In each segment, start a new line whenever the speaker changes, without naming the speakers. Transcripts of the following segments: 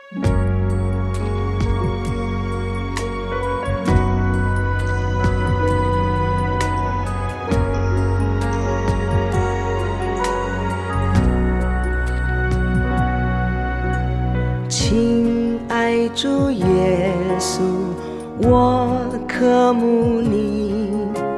亲爱主耶稣，我渴慕你。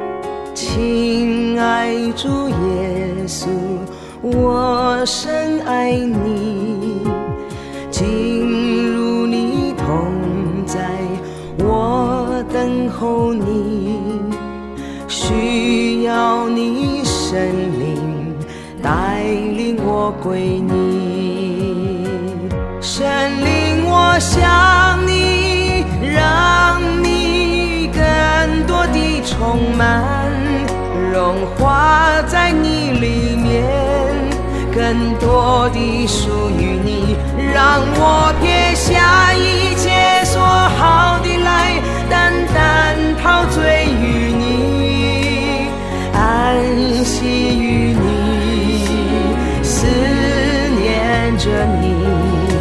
亲爱主耶稣，我深爱你。进入你同在，我等候你。需要你圣灵带领我归你。圣灵，我想你，让你更多地充满，融化在你里面，更多地属于你，让我撇下一切说好的来，单单陶醉于你，安息于你，思念着你，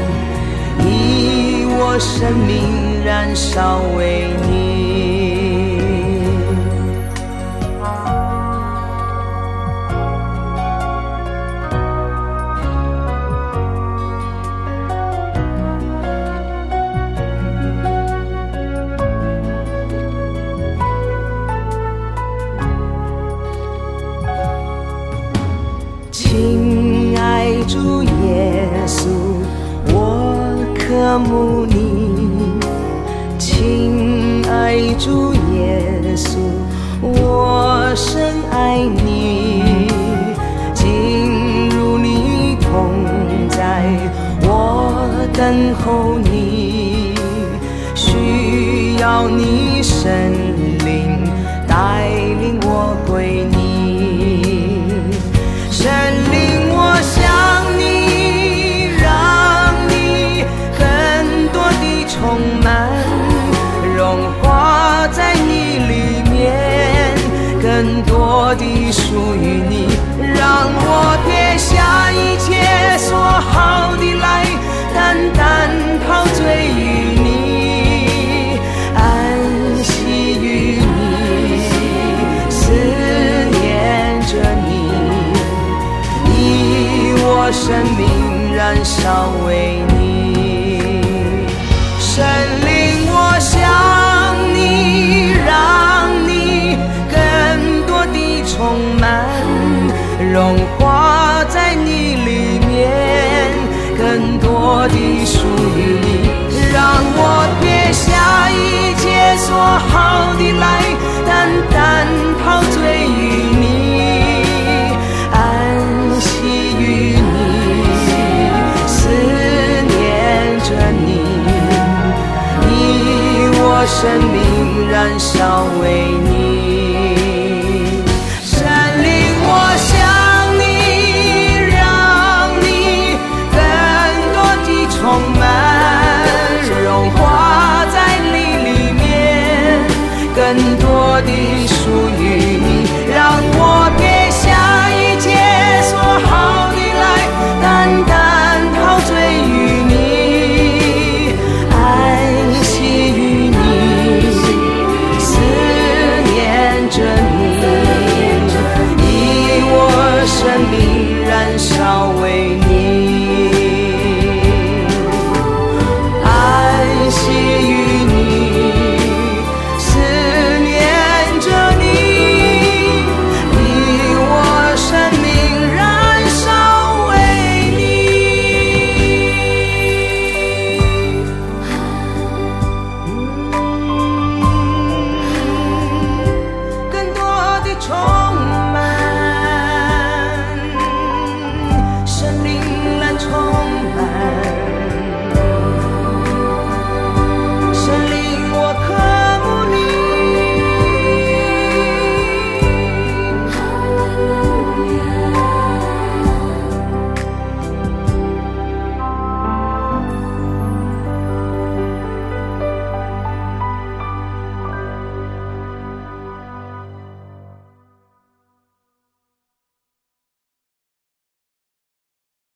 以我生命燃烧为你。亲爱主耶稣，我渴慕你。亲爱主耶稣，我深爱你。进入你同在，我等候你。需要你圣灵带领我归你。圣灵，我想你，让你更多地充满，融化在你里面，更多地属于你，让我撇下一切说好的来，单单陶醉于你，安息于你，思念着你，我生命燃烧为你。圣灵，我想你，让你更多地充满，融化在你里面，更多地属于你，让我撇下一切说好的来，单单陶醉于你，安息于你，思念着你，以我生命燃烧为你。圣灵，我想你，让你更多地充满，融化在你里面，更多地